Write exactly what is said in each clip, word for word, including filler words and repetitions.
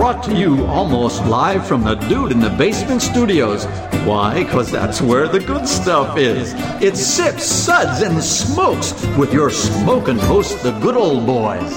brought to you almost live from the Dude in the Basement studios. Why? Because that's where the good stuff is. It's Sips, Suds, and Smokes with your smoking host, the good old boys.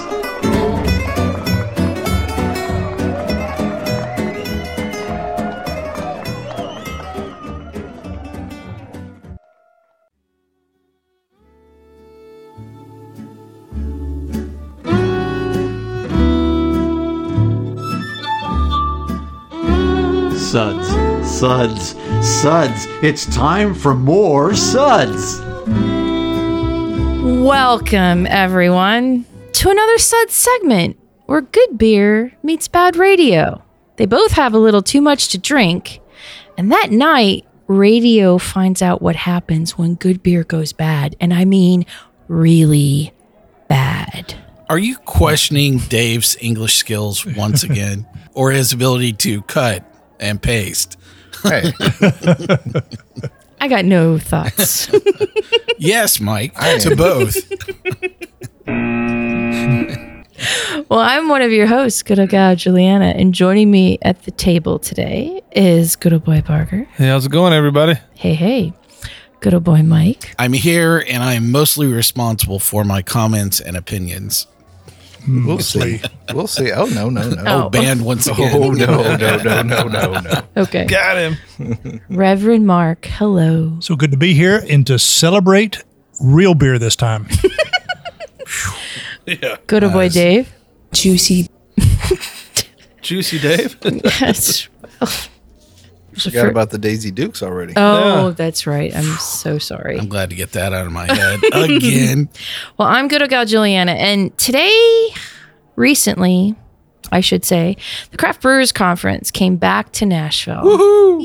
Suds, Suds, Suds. It's time for more Suds. Welcome, everyone, to another Suds segment where good beer meets bad radio. They both have a little too much to drink, and that night, radio finds out what happens when good beer goes bad, and I mean really bad. Are you questioning Dave's English skills once again, or his ability to cut and paste? Hey. I got no thoughts. Yes, Mike, to both. Well, I'm one of your hosts, good old gal Juliana, and joining me at the table today is good old boy Parker. Hey, how's it going, everybody? Hey, hey. Good old boy Mike. I'm here, and I'm mostly responsible for my comments and opinions. We'll see. We'll see. Oh, no, no, no. Oh. Oh, banned once again. Oh, no, no, no, no, no, no. Okay. Got him. Reverend Mark, hello. So good to be here and to celebrate real beer this time. Yeah. Good old boy Nice. Dave. Juicy. Juicy Dave. Yes. Forgot about the Daisy Dukes already. Oh, Yeah. that's right. I'm so sorry. I'm glad to get that out of my head again. Well, I'm good old gal Juliana, and today, recently, I should say, the Craft Brewers Conference came back to Nashville. Woohoo!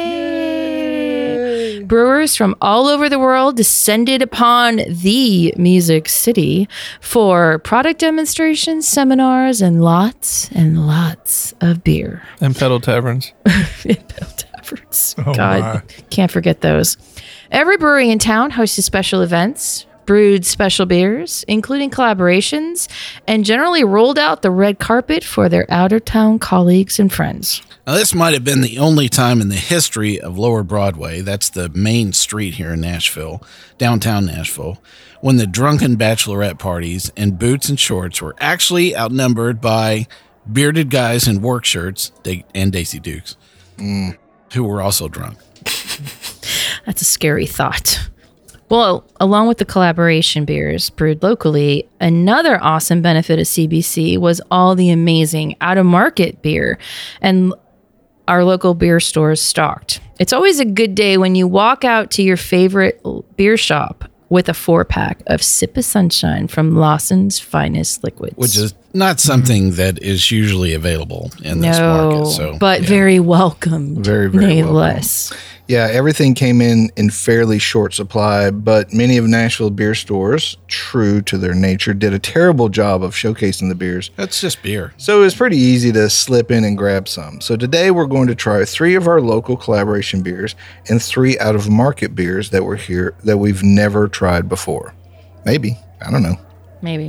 Yay! Brewers from all over the world descended upon the Music City for product demonstrations, seminars, and lots and lots of beer. And pedal taverns. Pedal taverns. Oh, God, my. can't forget those. Every brewery in town hosted special events, brewed special beers, including collaborations, and generally rolled out the red carpet for their out-of-town colleagues and friends. Now, this might have been the only time in the history of Lower Broadway, that's the main street here in Nashville, downtown Nashville, when the drunken bachelorette parties in boots and shorts were actually outnumbered by bearded guys in work shirts da- and Daisy Dukes, mm, who were also drunk. That's a scary thought. Well, along with the collaboration beers brewed locally, another awesome benefit of C B C was all the amazing out-of-market beer and our local beer stores stocked. It's always a good day when you walk out to your favorite beer shop with a four-pack of Sip of Sunshine from Lawson's Finest Liquids. Which is not something that is usually available in this no, market. So, but yeah. very welcome. Very, very nameless. Yeah, everything came in in fairly short supply, but many of Nashville beer stores, true to their nature, did a terrible job of showcasing the beers. That's just beer. So it was pretty easy to slip in and grab some. So today we're going to try three of our local collaboration beers and three out of market beers that were here that we've never tried before. Maybe. I don't know. Maybe.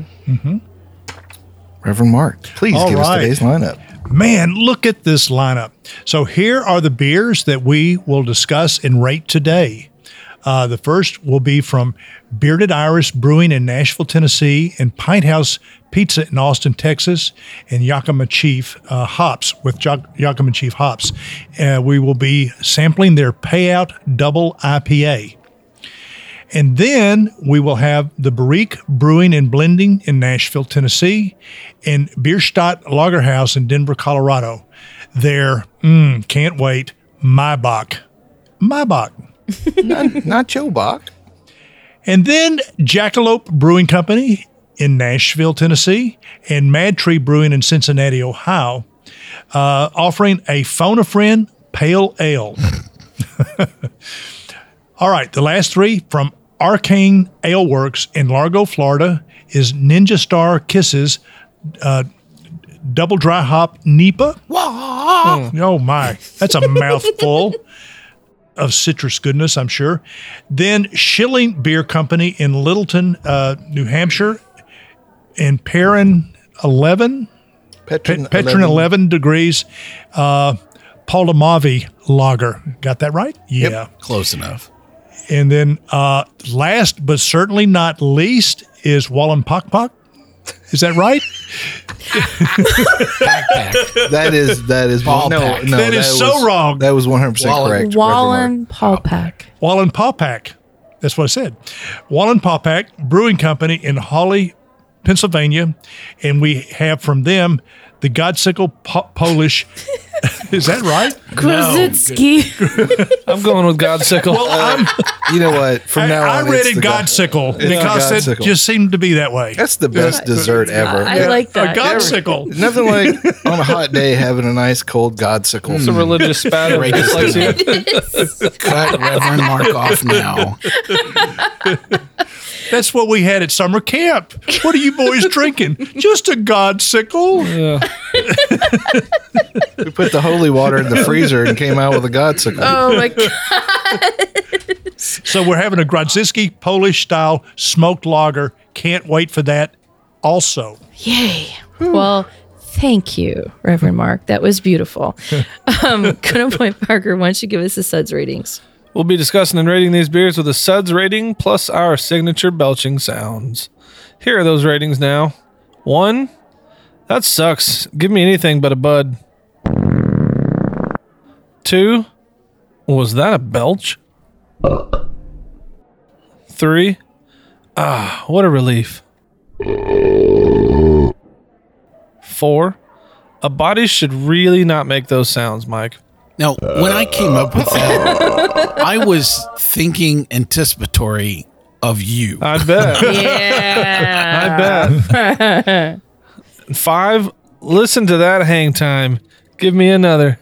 Reverend Mark, please All give right. us today's lineup. Man, look at this lineup. So here are the beers that we will discuss and rate today. Uh, the first will be from Bearded Iris Brewing in Nashville, Tennessee, and Pint House Pizza in Austin, Texas, and Yakima Chief uh, hops with Jo- Yakima Chief hops. Uh, we will be sampling their Payout Double I P A. And then we will have the Barrique Brewing and Blending in Nashville, Tennessee, and Bierstadt Lagerhaus in Denver, Colorado. Their, mm, can't wait, Maibach. Maibach. not, not Joe Bach. And then Jackalope Brewing Company in Nashville, Tennessee, and Mad Tree Brewing in Cincinnati, Ohio, uh, offering a Phone a Friend Pale Ale. All right, the last three from Arcane Ale Works in Largo, Florida, is Ninja Star Kisses uh, Double Dry Hop Nipa. Oh my, that's a mouthful of citrus goodness, I'm sure. Then Schilling Beer Company in Littleton, uh, New Hampshire, and Perrin eleven. Petron, Pet- Petron eleven degrees, uh, Polamavi lager. Got that right? Yeah. Close enough. And then uh, last but certainly not least is Wallen Pok Pok. Is that right? Backpack. That is that is Ball no pack. no That is so was- wrong. That was one hundred percent Wallen- correct. Wallen Paulpack. Wallen Paupack. That's what I said. Wallen Paupack Brewing Company in Hawley, Pennsylvania. And we have from them the Godsickle po- Polish. Is that right? Krasitsky. I'm going with Godsickle. Well, I'm, You know what? From I, now I on, read it's it the God- Godsickle the because it Godsickle. just seemed to be that way. That's the best dessert ever. I like A that. Godsickle. Nothing like on a hot day having a nice cold Godsicle. It's a religious spatter. Right. Dyslexia. Cut Reverend Mark off now. That's what we had at summer camp. What are you boys drinking? Just a Godsickle. Yeah. We put the holy water in the freezer and came out with a Godsicle. Oh my god. So we're having a Grodzisky Polish style smoked lager. Can't wait for that also. Yay. Well, thank you, Reverend Mark. That was beautiful. Um, Good Point Parker, why don't you give us the suds ratings? We'll be discussing and rating these beers with a suds rating plus our signature belching sounds. Here are those ratings now. One, that sucks. Give me anything but a bud. Two, was that a belch? Three, ah, what a relief. Four, a body should really not make those sounds, Mike. Now, when I came up with that, I was thinking anticipatory of you. I bet. Yeah. I bet. Five, listen to that hang time. Give me another.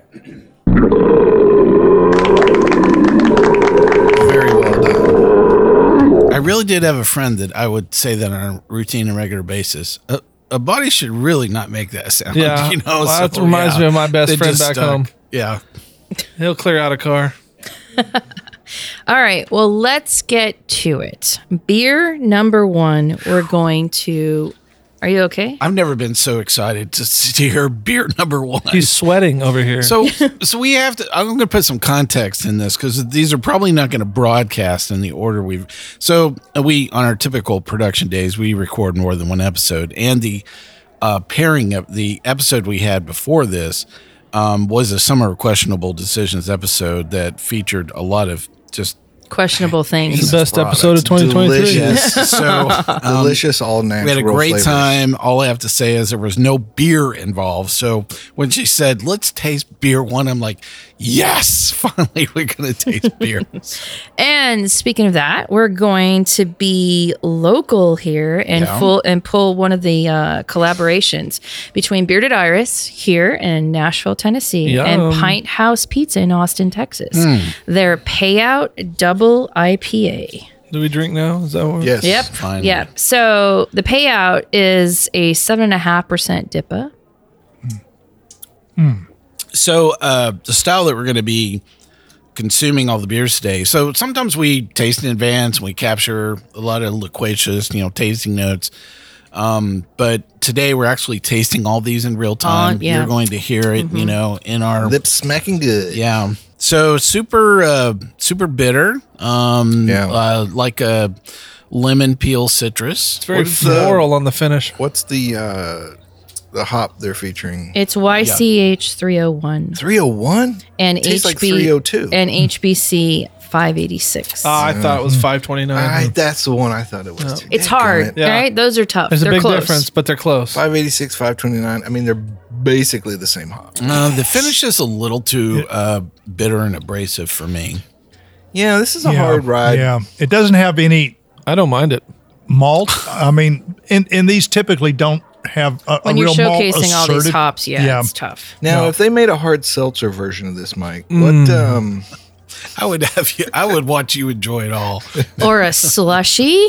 Very well done. I really did have a friend that I would say that on a routine and regular basis. A, a body should really not make that sound. Yeah. You know, Well, that so, reminds yeah, me of my best they friend just back stuck. home. Yeah. He'll clear out a car. All right. Well, let's get to it. Beer number one, we're going to. Are you okay? I've never been so excited to, to hear beer number one. He's sweating over here. So, so we have to. I'm going to put some context in this because these are probably not going to broadcast in the order we've. So we on our typical production days we record more than one episode, and the uh, pairing of the episode we had before this um, was a Summer of Questionable Decisions episode that featured a lot of just Questionable the things. best episode of twenty twenty-three. Delicious. so um, Delicious, all natural. we had a great flavors. time. All I have to say is there was no beer involved. So when she said, let's taste beer one, I'm like, yes, finally we're going to taste beer. And speaking of that, we're going to be local here and Yeah. full and pull one of the uh, collaborations between Bearded Iris here in Nashville, Tennessee, Yum. and Pint House Pizza in Austin, Texas. Hmm. Their Payout Double I P A. Do we drink now? Is that what? Yes. Yep. Finally. Yep. So the Payout is a seven and a half percent D I P A. So uh, the style that we're going to be consuming all the beers today. So sometimes we taste in advance and we capture a lot of loquacious, you know, tasting notes. Um, but today we're actually tasting all these in real time. Uh, yeah. You're going to hear it, you know, in our Lips smacking good. yeah. So super, uh, super bitter. Um, Yeah. uh, like a lemon peel citrus. It's very What's the- floral on the finish. What's the uh, the hop they're featuring? It's Y C H three oh one three oh one? and Tastes like H B three oh two. and H B C five eighty-six. Ah, I thought it was five twenty-nine. I, that's the one I thought it was. too. It's Dadgummit. hard, Yeah. right? Those are tough. There's a They're big close. difference, but they're close. five eighty-six, five twenty-nine. I mean, they're basically the same hop. Uh, the finish is a little too uh, bitter and abrasive for me. Yeah, this is a Yeah, hard ride. Yeah. It doesn't have any I don't mind it. malt. I mean, and, and these typically don't have a, When a you're real malt showcasing all these asserted- hops, yeah, Yeah. it's tough. Now, No. if they made a hard seltzer version of this, Mike, Mm. what? Um, I would have you. I would watch you enjoy it all. Or a slushy.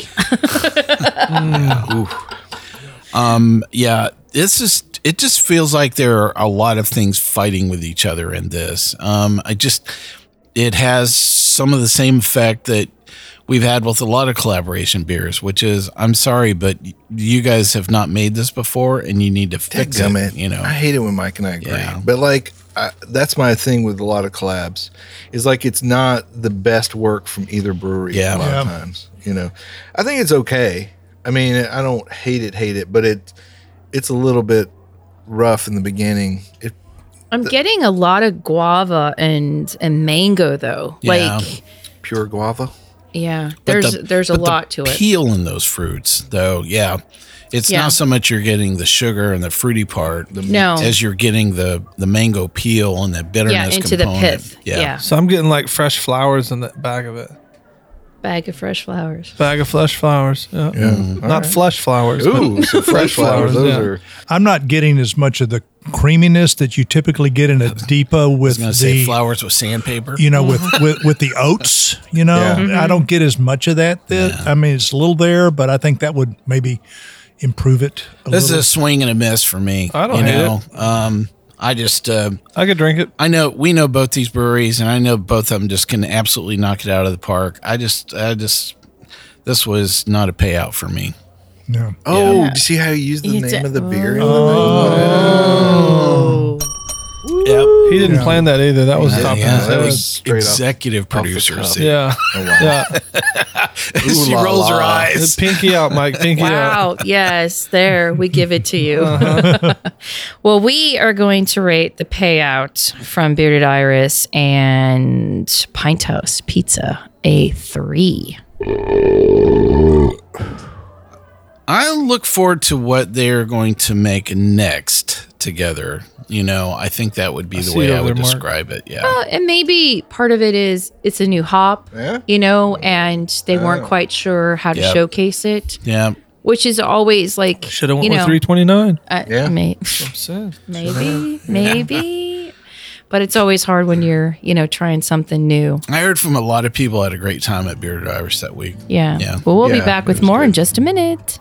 Um, yeah, this is. It just feels like there are a lot of things fighting with each other in this. Um, I just. It has some of the same effect that we've had with a lot of collaboration beers, which is, I'm sorry, but you guys have not made this before, and you need to fix it. Dadgummit. You know, I hate it when Mike and I agree. Yeah. But like, I, that's my thing with a lot of collabs. Is like it's not the best work from either brewery. Yeah. a lot Yeah. of times. You know, I think it's okay. I mean, I don't hate it, hate it, but it it's a little bit rough in the beginning. It, I'm getting a lot of guava and and mango though. Yeah. Like, pure guava. yeah, But there's the- there's a but the lot to it. Peel in those fruits, though, yeah, it's Yeah. not so much you're getting the sugar and the fruity part, No. as you're getting the the mango peel and the bitterness Yeah, into the component. pith. Yeah. So I'm getting like fresh flowers in the bag of it. Bag of fresh flowers. Bag of fresh flowers. Yeah. Yeah. Not flush flowers. Ooh, but so fresh flowers. Those yeah. are I'm not getting as much of the creaminess that you typically get in a depot I was with going to say the, flowers with sandpaper. you know, with, with, with the oats, you know, Yeah. I don't get as much of that. that I mean, it's a little there, but I think that would maybe improve it a This is little. a swing and a miss for me. I don't you hate know? Um, I just, uh, I could drink it. I know we know both these breweries, and I know both of them just can absolutely knock it out of the park. I just, I just, this was not a payout for me. Yeah. oh, Yeah. do you see how you use the You name did- of the beer? Oh. Yep. He didn't plan that either. That was Yeah, top yeah, of that his was head. straight off- executive off the producers. cuff. Yeah. Oh, wow. Yeah. she la rolls her la. eyes. Pinky out, Mike. Pinky out. Wow. Yes, there we give it to you. Well, we are going to rate the payout from Bearded Iris and Pint House Pizza a three. I look forward to what they're going to make next together. You know, I think that would be the see way it I over would there, Mark. describe it. Yeah. Uh, and maybe part of it is it's a new hop, Yeah. you know, and they weren't quite sure how to Yep. showcase it, Yeah. which is always like, Should have went you with know, three twenty-nine. uh, Yeah. may- Sad. maybe, maybe. But it's always hard when you're, you know, trying something new. I heard from a lot of people had a great time at Bearded Irish that week. Yeah. Yeah. Well, we'll be Yeah, back it with was more in good. just a minute.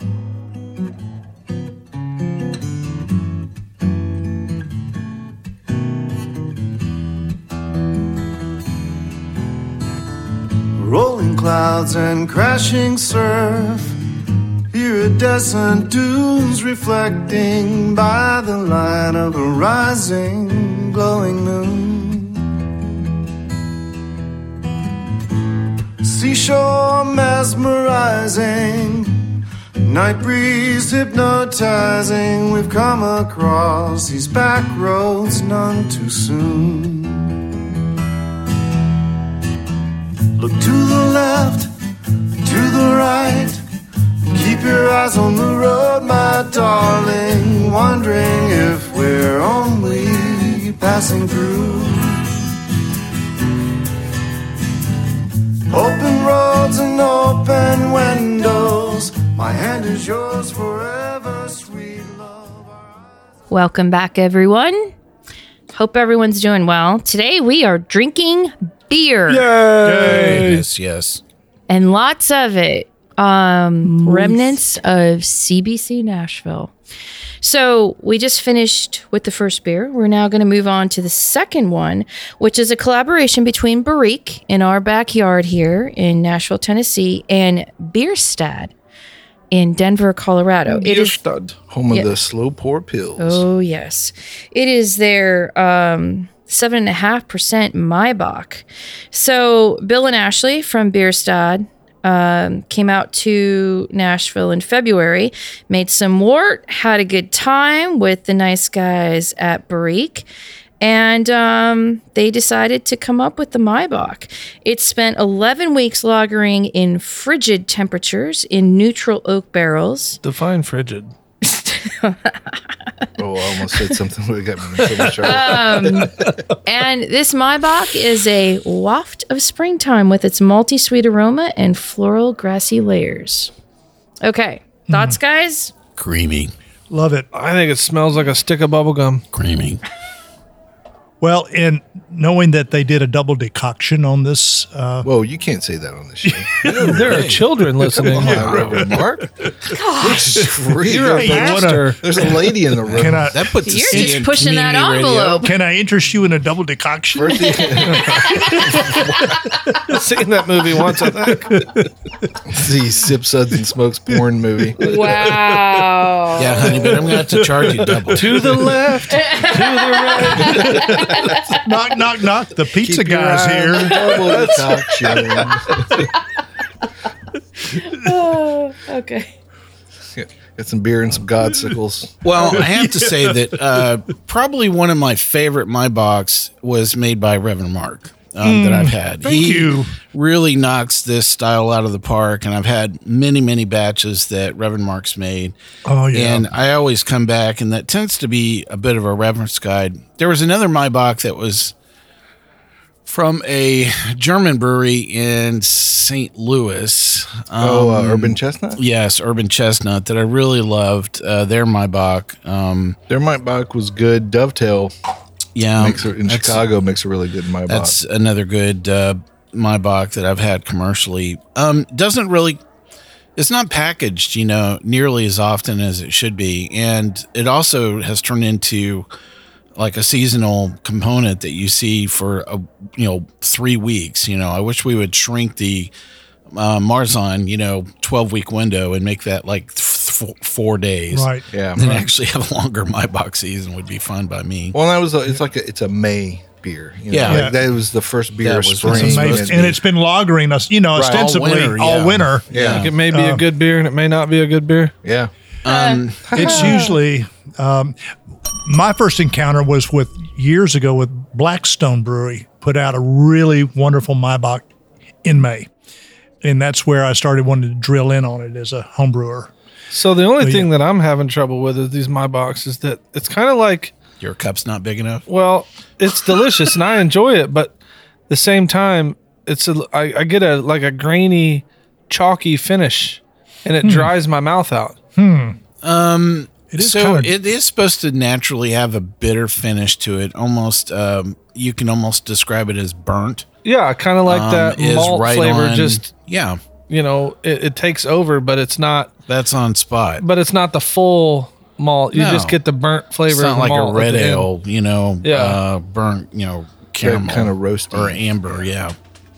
Rolling clouds and crashing surf. Iridescent dunes reflecting by the light of a rising, glowing moon. Seashore mesmerizing, night breeze hypnotizing. We've come across these back roads none too soon. Look to the left, to the right. Keep your eyes on the road, my darling. Wondering if we're only passing through. Open roads and open windows. My hand is yours forever, sweet love. Welcome back, everyone. Hope everyone's doing well. Today we are drinking beer Goodness, yes. and lots of it. Um, remnants of C B C Nashville. So we just finished with the first beer. We're now going to move on to the second one, which is a collaboration between Barrique in our backyard here in Nashville, Tennessee, and Bierstadt in Denver, Colorado. It is Home of Yeah. the slow pour pills. Oh, yes. It is their um, seven point five percent Maibach. So Bill and Ashley from Bierstadt um, came out to Nashville in February, made some wort, had a good time with the nice guys at Barrique, and um, they decided to come up with the Maibach. It spent eleven weeks lagering in frigid temperatures in neutral oak barrels. Define frigid. Oh, I almost said something that got me in so much trouble. Um, and this Maibach is a waft of springtime with its malty sweet aroma and floral grassy layers. Okay, thoughts, guys? Creamy. Love it. I think it smells like a stick of bubble gum. Creamy. Well, and knowing that they did a double decoction on this, uh, Whoa, you can't say that on this show. There are children listening. Come on, Reverend Mark. You're a Hey, you wanna- pastor. There's a lady in the room. can I That puts You're us just in pushing that community radio. envelope. can I interest you in a double decoction? First thing- I've seen that movie once, I think. the Sip Suds and Smokes porn movie. Wow. Yeah, honey, but I'm going to have to charge you double. To the left, to the right. knock, knock, knock. The pizza Keep your guy's eye on here. the double decoction. Oh, okay. Get some beer and some godsicles. Well, I have to say that uh, probably one of my favorite My Box was made by Reverend Mark um, that I've had. thank he you. really knocks this style out of the park, and I've had many, many batches that Reverend Mark's made. Oh, yeah. And I always come back, and that tends to be a bit of a reference guide. There was another My Box that was from a German brewery in Saint Louis. Oh, uh, Um, Urban Chestnut? Yes, Urban Chestnut that I really loved. Uh, their Maibach. Um, Their Maibach was good. Dovetail yeah, makes a, in that's- Chicago makes a really good Maibach. That's another good uh, Maibach that I've had commercially. Um, doesn't really, it's not packaged, you know, nearly as often as it should be, and it also has turned into like a seasonal component that you see for a, you know, three weeks. You know, I wish we would shrink the uh, Marzon, you know, twelve week window and make that like th- f- four days. Right. yeah. And actually have a longer Maibach season would be fine by me. Well, that was a, it's like a, it's a May beer. You know, Yeah. like Yeah. that was the first beer That of was spring. the It's Spring. amazing. And it's been lagering us, you know, Right. All ostensibly all winter, winter. yeah. yeah, Like it may be a good beer and it may not be a good beer. yeah. Um, It's usually um, my first encounter was with years ago with Blackstone Brewery put out a really wonderful Maibach in May, and that's where I started wanting to drill in on it as a home brewer. So the only Oh, thing yeah. that I'm having trouble with is these My Box is that it's kind of like, your cup's not big enough. well, it's delicious and I enjoy it, but at the same time, it's a, I, I get a like a grainy, chalky finish, and it dries my mouth out. It is so kind of it is supposed to naturally have a bitter finish to it. Almost, um, you can almost describe it as burnt. Yeah, kind of like Um, that is malt right flavor. on- Just yeah, you know, it, it takes over, but it's not. that's on spot. But it's not the full malt. You No. just get the burnt flavor. It's of not the like a malt at red the end. ale, you know, Yeah. uh, burnt, you know, caramel, kinda roasty. or amber. Yeah.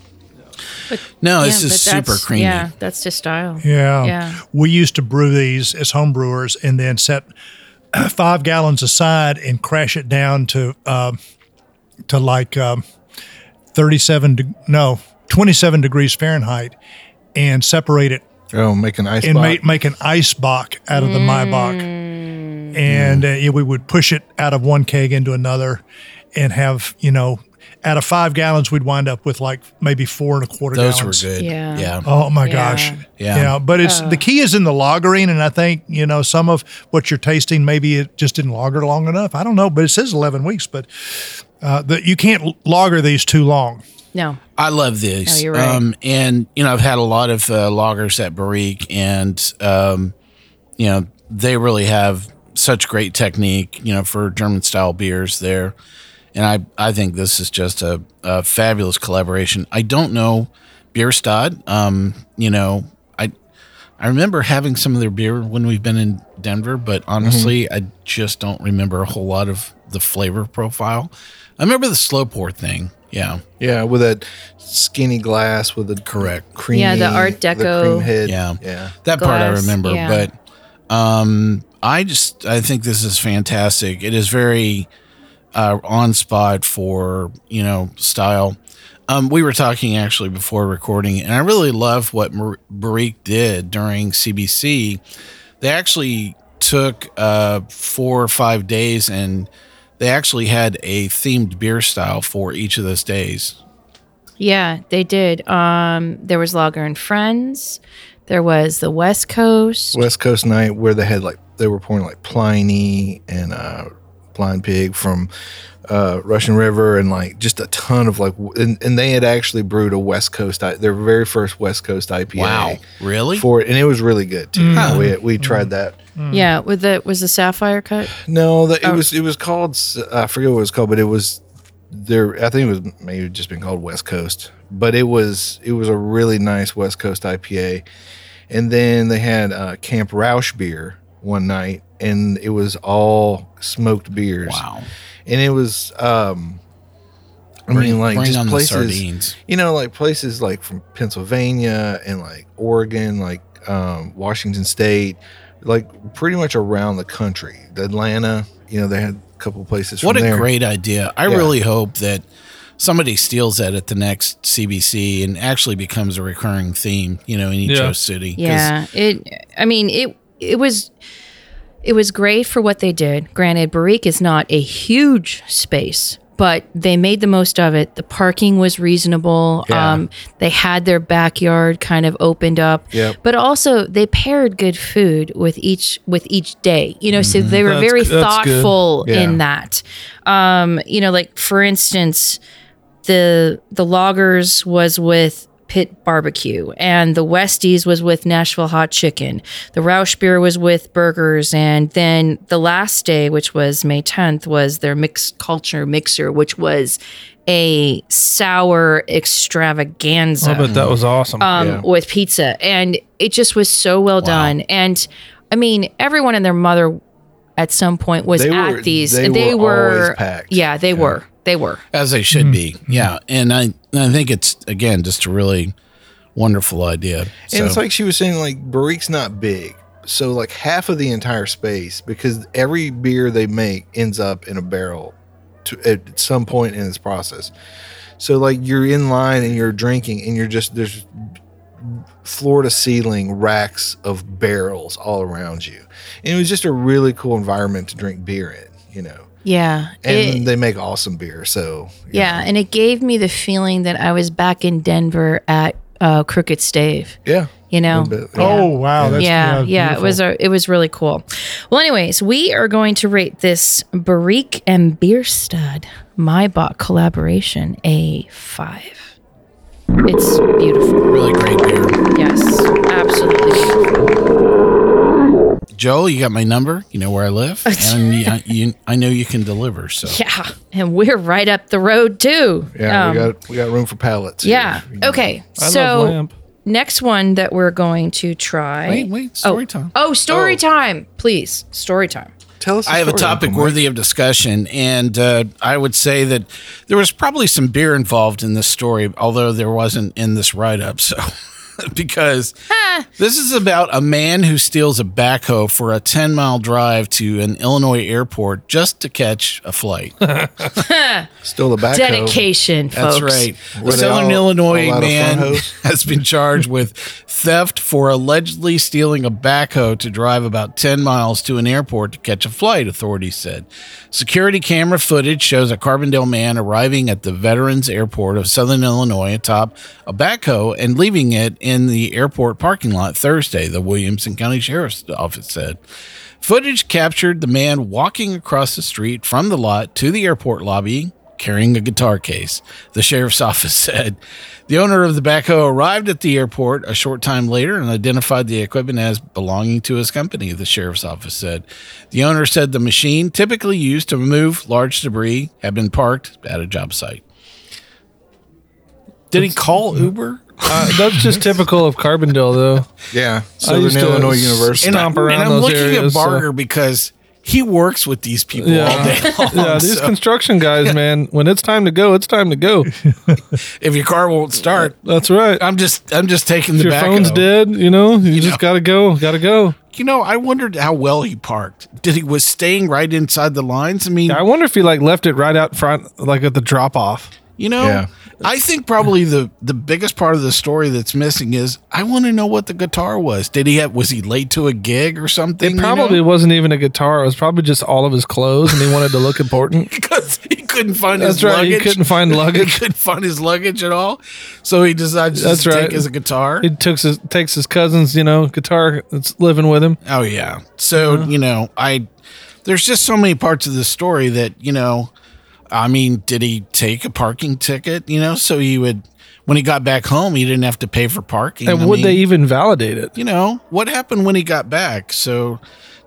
No, this Yeah, is but super that's- creamy. Yeah, that's just style. Yeah. Yeah. We used to brew these as home brewers and then set five gallons aside and crash it down to um, to like um, thirty-seven, de- no, twenty-seven degrees Fahrenheit and separate it Oh, make an ice and box. make, make an ice bock out of the Maibach. And uh, yeah, we would push it out of one keg into another and have, you know, out of five gallons, we'd wind up with like maybe four and a quarter Those gallons. were good. Yeah. Yeah. Oh my Yeah. gosh. Yeah. Yeah. But it's the key is in the lagering. And I think, you know, some of what you're tasting, maybe it just didn't lager long enough. I don't know, but it says eleven weeks, but uh, the, you can't lager these too long. No. I love this. No, you're right. Um, and, you know, I've had a lot of uh, loggers at Barrique, and, um, you know, they really have such great technique, you know, for German style beers there. And I, I think this is just a, a fabulous collaboration. I don't know Bierstadt. Um, you know, I I remember having some of their beer when we've been in Denver, but honestly, Mm-hmm. I just don't remember a whole lot of the flavor profile. I remember the slow pour thing. Yeah. Yeah, with that skinny glass with the Correct. creamy, Yeah, the Art the Deco. cream head. Yeah. yeah. That part I Glass, remember, yeah. but um, I just I think this is fantastic. It is very uh, on spot for, you know, style. Um, we were talking actually before recording, and I really love what Mar- Barrique did during C B C. They actually took uh, four or five days, and they actually had a themed beer style for each of those days. Yeah, they did. Um, there was Lager and Friends. There was the West Coast. West Coast night where they had like they were pouring like Pliny and uh, Blind Pig from uh, Russian River and like just a ton of like w- and, and they had actually brewed a West Coast I- their very first West Coast I P A. Wow, really? For it, and it was really good too. Huh. We we tried that. Yeah, with the was the Sapphire cut. No, that it Oh. was it was called I forget what it was called, but it was there. I think it was maybe just been called West Coast, but it was it was a really nice West Coast I P A. And then they had uh, Camp Rausch beer one night, and it was all smoked beers. Wow. And it was, um, I Bring- mean, like bring just on the places, sardines. you know, like places like from Pennsylvania and like Oregon, like um, Washington State, like pretty much around the country. Atlanta, you know, they had a couple places. What from a there. great idea. I Yeah. really hope that somebody steals that at the next C B C and actually becomes a recurring theme, you know, in each Yeah. host city. 'Cause Yeah, it. I mean, it. It was. It was great for what they did. Granted, Barrique is not a huge space, but they made the most of it. The parking was reasonable. Yeah. Um, they had their backyard kind of opened up, Yep. but also they paired good food with each with each day. You know, so they were That's- very that's good. thoughtful Yeah. in that. Um, you know, like for instance, the the Loggers was with Pit Barbecue, and the Westies was with Nashville Hot Chicken. The Rausch Beer was with burgers, and then the last day, which was May tenth, was their mixed culture mixer, which was a sour extravaganza I bet that was awesome. um, Yeah. with pizza, and it just was so well done. And I mean, everyone and their mother at some point was They at were- these. they and they were were, always packed. Yeah, they were. They were. As they should be. Yeah. And I, I think it's, again, just a really wonderful idea. So, And it's like she was saying, like Barrique's not big, so like half of the entire space, because every beer they make ends up in a barrel to, at some point in its process. So like you're in line and you're drinking, and you're just there's floor to ceiling racks of barrels all around you, and it was just a really cool environment to drink beer in, you know. Yeah. And It- they make awesome beer, so you yeah, know. and it gave me the feeling that I was back in Denver at uh, Crooked Stave. yeah. You know. Little bit, yeah. Oh wow! That's, yeah, yeah, it beautiful. was a, it was really cool. Well, anyways, we are going to rate this Barrique and Bierstadt Maibach collaboration a five. It's beautiful. really great beer. Yes, absolutely beautiful. Joe, you got my number. You know where I live. And you, you, I know you can deliver. So Yeah, and we're right up the road too. Yeah, Um, we got we got room for pallets. Yeah. here, you know. Okay. I so love lamp. next one that we're going to try. Wait, wait, story oh. time. Oh, story Oh. time, please. Story time. Tell us. the I have a story, topic Uncle Mike. worthy of discussion, and uh, I would say that there was probably some beer involved in this story, although there wasn't in this write-up. So, because this is about a man who steals a backhoe for a ten-mile drive to an Illinois airport just to catch a flight. Still the back. Dedication, folks. That's right. Were The they Southern all- Illinois all out of man front hose? has been charged with theft for allegedly stealing a backhoe to drive about ten miles to an airport to catch a flight, authorities said. Security camera footage shows a Carbondale man arriving at the Veterans Airport of Southern Illinois atop a backhoe and leaving it in the airport parking lot Thursday, the Williamson County Sheriff's Office said. Footage captured the man walking across the street from the lot to the airport lobby carrying a guitar case, the sheriff's office said. The owner of the backhoe arrived at the airport a short time later and identified the equipment as belonging to his company, the sheriff's office said. The owner said the machine, typically used to remove large debris, had been parked at a job site. Did he call Uber? Uh, that's just typical of Carbondale, though. Yeah, I Southern used to Illinois s- University. And, I, Stomp around and I'm those looking areas, at so- Barger because he works with these people all day long. Yeah, these So construction guys, man. When it's time to go, it's time to go. if your car won't start, That's right. I'm just I'm just taking If the your backhoe. phone's dead, you know, you, just know. gotta go. Gotta go. You know, I wondered how well he parked. Did he was staying right inside the lines? I mean, I wonder if he like left it right out front, like at the drop off. you know, Yeah. I think probably the the biggest part of the story that's missing is I want to know what the guitar was. Did he have was he late to a gig or something? It you probably know? wasn't even a guitar. It was probably just all of his clothes, and he wanted to look important. because he couldn't find That's his right, he luggage. couldn't find luggage. he couldn't find his luggage at all. So he decided to That's just right. take his guitar. He took his takes his cousin's, you know, guitar that's living with him. Oh yeah. So, you know, I there's just so many parts of the story that, you know, I mean, did he take a parking ticket, you know, so he would when he got back home, he didn't have to pay for parking. And I would mean, they even validate it? you know, what happened when he got back? So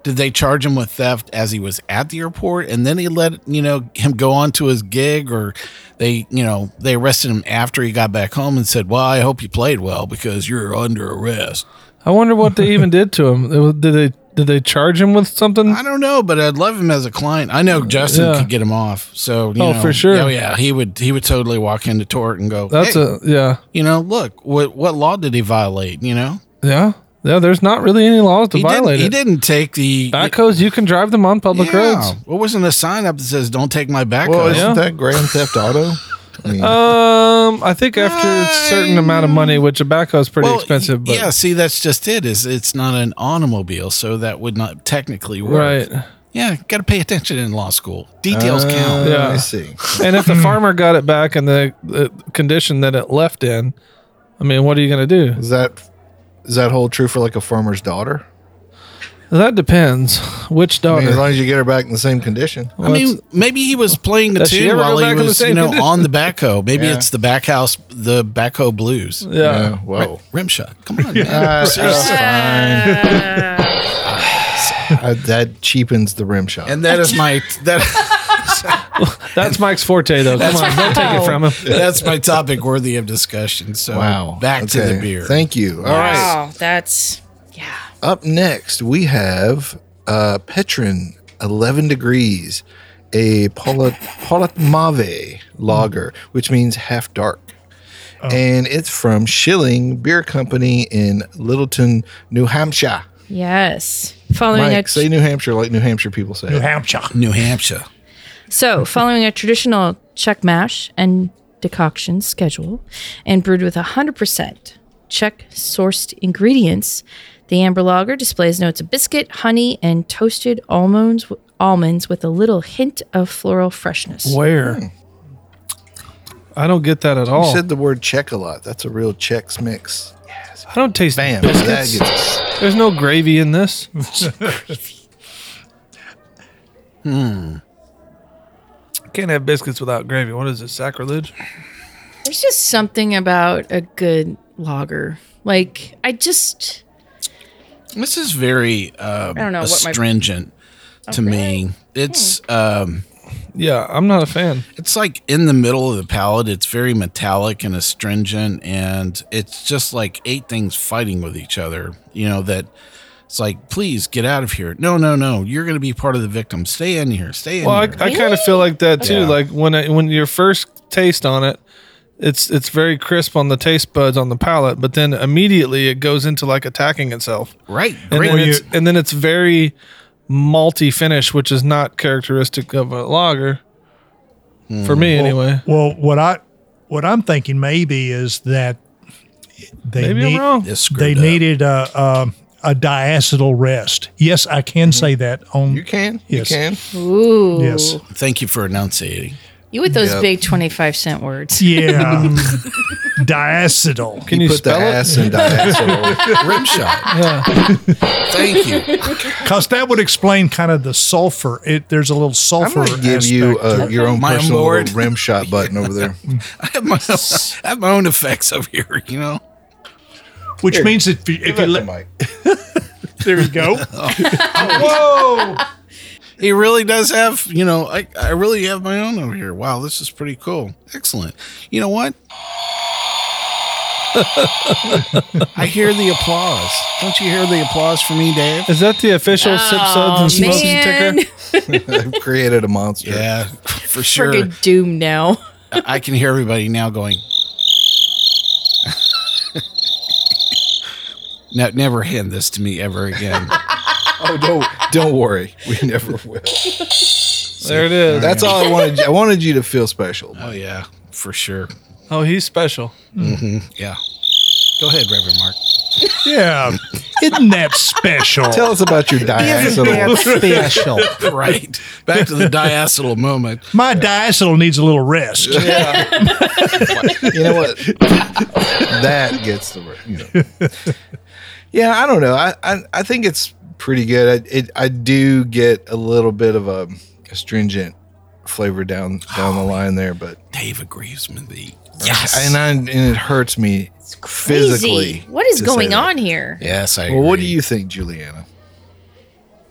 Did they charge him with theft as he was at the airport, and then he let you know him go on to his gig, or they you know they arrested him after he got back home and said, "Well, I hope you played well because you're under arrest." I wonder what they even did to him. Did they did they charge him with something? I don't know, but I'd love him as a client. I know Justin Yeah. could get him off. So you Oh, know, for sure. Oh yeah, he would he would totally walk into Tort and go, That's hey, a yeah you know, look, what what law did he violate? You know, yeah yeah. There's not really any laws to he violate didn't, it. he didn't take the Backhoes, you can drive them on public yeah. roads. What wasn't a sign up that says "Don't take my backhoe"? Well, isn't Yeah. that Grand Theft Auto? I mean, Um, I think after a certain amount of money, which a backhoe is pretty Well, expensive, but yeah, see, that's just it. Is it's not an automobile, so that would not technically work. right. Yeah, got to pay attention in law school. Details count. Yeah. I see. And if the farmer got it back in the, the condition that it left in, I mean, what are you going to do? Is that is that hold true for like a farmer's daughter? That depends. Which I daughter? mean, as long as you get her back in the same condition. I mean, maybe he was playing the Does she tune ever go while he back in the was, you same know, condition? on the backhoe. Maybe Yeah. it's the back house, the backhoe blues. yeah. Whoa. Rim shot. Come on, man. Uh, Seriously. that's fine. Uh, that cheapens the rim shot. And that is my that That's Mike's forte, though. Come on, don't take it from him. that's my topic worthy of discussion. So wow. back to Okay. the beer. Thank you. All right. Wow, that's yeah. Up next, we have uh, Petrin eleven degrees, a Polit- Politmave lager, which means half dark. And it's from Schilling Beer Company in Littleton, New Hampshire. Yes. Following Mike, a say New Hampshire like New Hampshire people say. New it. Hampshire. New Hampshire. So, following a traditional Czech mash and decoction schedule and brewed with one hundred percent Czech sourced ingredients, the Amber Lager displays notes of biscuit, honey, and toasted almonds, almonds with a little hint of floral freshness. Where? I don't get that at You all. said the word Czech a lot. That's a real Czechs mix. I don't taste Bam. biscuits. That gets us. There's no gravy in this. Can't have biscuits without gravy. What is this, sacrilege? There's just something about a good lager. Like, I just, This is very um, I don't know what my- astringent to me. It's um, Yeah, I'm not a fan. it's like in the middle of the palate. It's very metallic and astringent, and it's just like eight things fighting with each other. You know that. It's like, please get out of here. No, no, no. You're going to be part of the victim. Stay in here. Stay in Well, I, here. I kind of feel like that too. Yeah. Like when I, when your first taste on it, it's it's very crisp on the taste buds on the palate, but then immediately it goes into like attacking itself. right. And Great. then, Well, it's, you- and then it's very malty finish, which is not characteristic of a lager. For me, anyway. Well, what I what I'm thinking maybe is that they Maybe need, I'm wrong. It's screwed they up. needed a, a a diacetyl rest. Yes, I can say that on You can. Yes. You can. ooh. Yes. Thank you for enunciating. You with those Yep. big twenty-five cent words. Yeah. Diacetyl. Can you, Put the spell it? ass in diacetyl. Rim shot. Yeah. Thank you. Because that would explain kind of the sulfur. It there's a little I'm sulfur. going to give you aspect to uh, it. your own My personal lord. little rim shot button over there. I have my I have my own effects over here. You know. which Here, means if you, if you let, Mike. there you go. Whoa. He really does have, you know, I, I really have my own over here. Wow, this is pretty cool. Excellent. You know what? I hear the applause. Don't you hear the applause from me, Dave? Is that the official Sip Suds and Smokes man. ticker? I've created a monster. Yeah, for sure. Friggin' doomed now. I can hear everybody now going. No, never hand this to me ever again. Oh, don't don't worry. We never will. There it is. That's all I wanted. I wanted you to feel special. Oh yeah, for sure. Oh, he's special. Yeah. Go ahead, Reverend Mark. Yeah. Isn't that special? Tell us about your diacetyl. special. Right. Back to the diacetyl moment. My diacetyl needs a little rest. You know what? That gets the you know. Yeah, I don't know. I, I I think it's pretty good. I it, I do get a little bit of a astringent flavor down down the line there, but Dave agrees with me. and I, and it hurts me physically. Crazy. What is to say going that. on here? Yes, I Well, what do agree. you think, Juliana?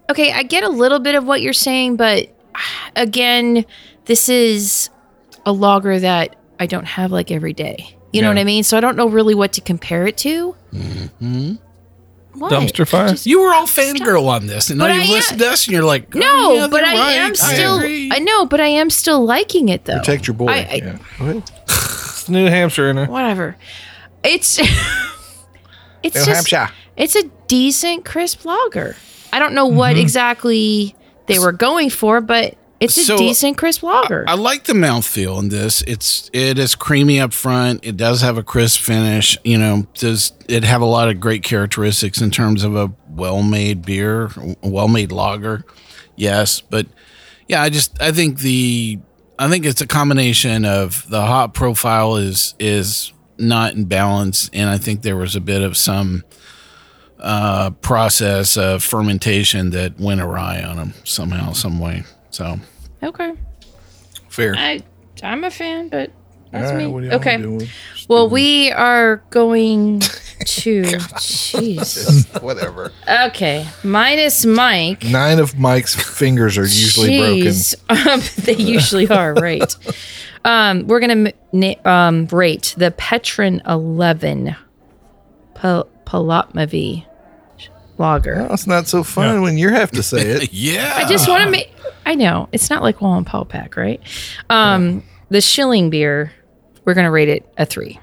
okay, I get a little bit of what you're saying, but again, this is a lager that I don't have like every day. You know Yeah. what I mean? So I don't know really what to compare it to. Mm-hmm. What? Dumpster fire? Just- You were all fangirl on this, and now But you I listen to us, and you're like, oh, no, yeah, but they're I right. am still. agree. I, know, but I am still liking it though. Protect your boy. I, I, yeah. Go ahead. It's New Hampshire in there. Whatever. It's. it's New just. Hampshire. It's a decent crisp lager. I don't know what Mm-hmm. exactly they were going for, but it's a So, decent crisp lager. I like the mouthfeel in this. It's it is creamy up front. It does have a crisp finish. You know, does it have a lot of great characteristics in terms of a well-made beer, a well-made lager? Yes, but yeah, I just I think the I think it's a combination of the hop profile is is not in balance, and I think there was a bit of some uh, process of fermentation that went awry on them somehow, some way. So okay. Fair. I I'm a fan, but that's All right, me. what are y'all Okay. doing? Well, we are going to jeez. Whatever. Okay, minus Mike. Nine of Mike's fingers are usually Jeez. Um, they usually are, right? Um, we're gonna na- um, rate the Petrin eleven Pal- Palotmavi lager. broken. It's not so fun when you have to say it. yeah, I just want to make. I know it's not like Wallen Paul Pack, right? Um, the Schilling beer, we're gonna rate it a three.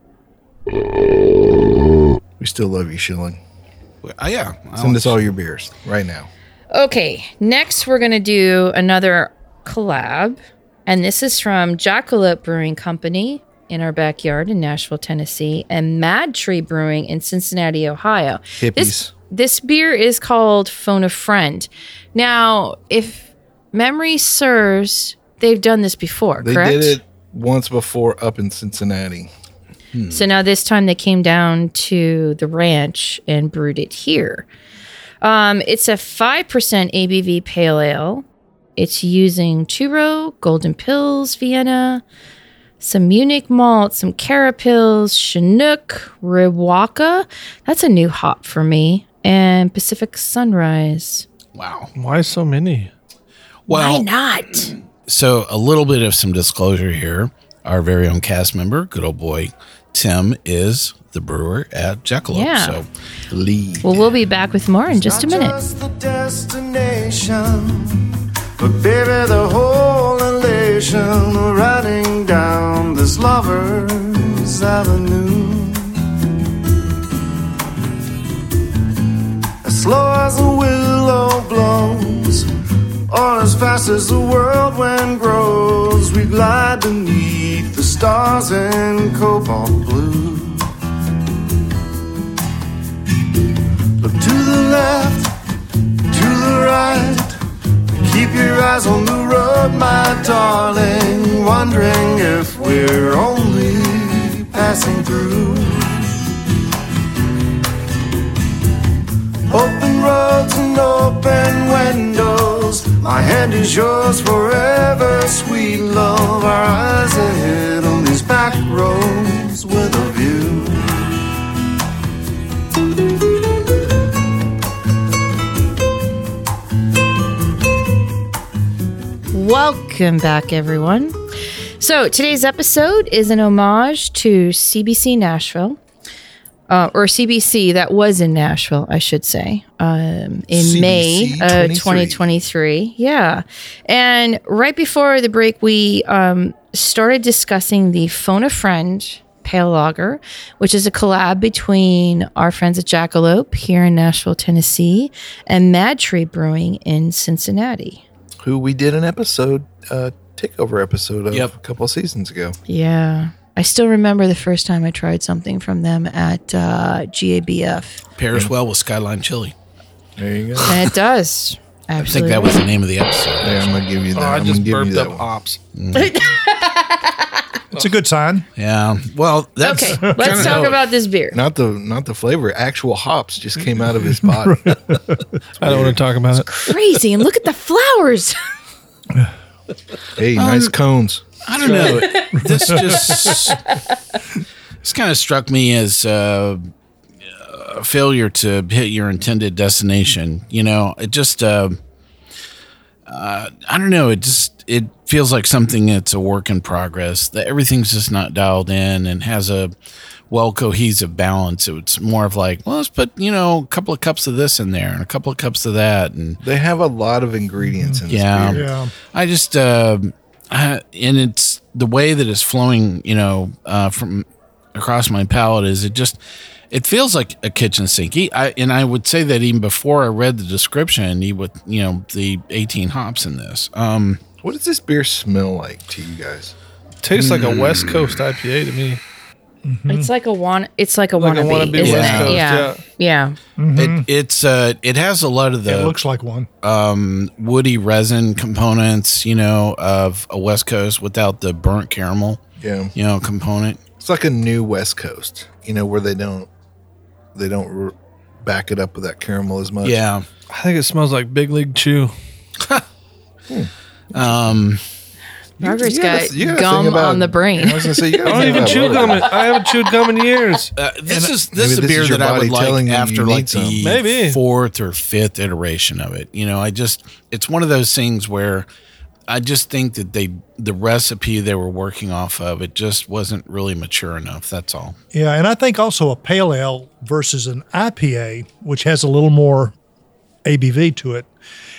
We still love you, Schilling. Uh, yeah. Send us all your beers right now. Okay, next we're gonna do another collab, and this is from Jackalope Brewing Company in our backyard in Nashville, Tennessee, and Mad Tree Brewing in Cincinnati, Ohio. Hippies. This, this beer is called Phone a Friend. Now, if memory serves, they've done this before, They correct? did it once before up in Cincinnati. So now this time they came down to the ranch and brewed it here. Um, it's a five percent A B V pale ale. It's using Turo, Golden Pills, Vienna, some Munich malt, some Carapils, Chinook, Riwaka. That's a new hop for me. And Pacific Sunrise. Wow. Why so many? Well, Why not? so a little bit of some disclosure here. Our very own cast member, good old boy Tim, is the brewer at Jackalope. Yeah. So lead. Well, we'll be back with more in just a Not minute. just the destination, but baby, the whole elation of riding down this lover's avenue. As slow as a willow blows, or as fast as the whirlwind wind grows, we glide beneath the stars in cobalt blue. Look to the left, to the right, keep your eyes on the road, my darling, wondering if we're only passing through. Open roads and open windows, my hand is yours forever, sweet love. Our eyes ahead on these back roads with a view. Welcome back, everyone. So today's episode is an homage to C B C Nashville. Uh, or C B C that was in Nashville, I should say, um, in C B C May of twenty-three. twenty twenty-three. Yeah. And right before the break, we um, started discussing the Phone a Friend Pale Lager, which is a collab between our friends at Jackalope here in Nashville, Tennessee, and Mad Tree Brewing in Cincinnati. Who we did an episode, uh, takeover episode of Yep. a couple of seasons ago. Yeah. I still remember the first time I tried something from them at uh, G A B F. Pairs well with Skyline Chili. There you go. And it does. I think Absolutely. that was the name of the episode. Yeah, I'm gonna give you that. Oh, I I'm just gonna give you burped that up one. hops. It's a good sign. Yeah. Well, that's Okay, let's talk about this beer. Not the not the flavor. Actual hops just came out of his body. I don't want to talk about it. Crazy. And look at the flowers. Hey, nice cones. I don't know. This just this kind of struck me as uh, a failure to hit your intended destination. You know, it just, uh, uh, I don't know. It just, it feels like something that's a work in progress, that everything's just not dialed in and has a well cohesive balance. It's more of like, well, let's put, you know, a couple of cups of this in there and a couple of cups of that. And They have a lot of ingredients in this Yeah. beer. Yeah. I just, uh, I, and it's the way that it's flowing, you know, uh, from across my palate is it just, it feels like a kitchen sink. He, I, and I would say that even before I read the description, he would, you know, the eighteen hops in this. Um, What does this beer smell like to you guys? Tastes like a West Coast I P A to me. It's like a want. It's like a Like a wannabe, wannabe isn't West it? Coast, yeah. yeah. Yeah. it, it's, uh, it has a lot of It the looks like one. um, woody resin components, you know, of a West Coast without the burnt caramel, Yeah. you know, component. It's like a new West Coast, you know, where they don't they don't re- back it up with that caramel as much. Yeah. I think it smells like Big League Chew. Um, Margaret's you gotta- got you gotta gum think about- on the brain. I was gonna say you I don't even chew gum. in- I haven't chewed gum in years. Uh, this is maybe this is a this beer is your that I body would like telling you after you like need some. the Maybe. fourth or fifth iteration of it. You know, I just it's one of those things where I just think that they the recipe they were working off of it just wasn't really mature enough. That's all. Yeah, and I think also a pale ale versus an I P A, which has a little more A B V to it.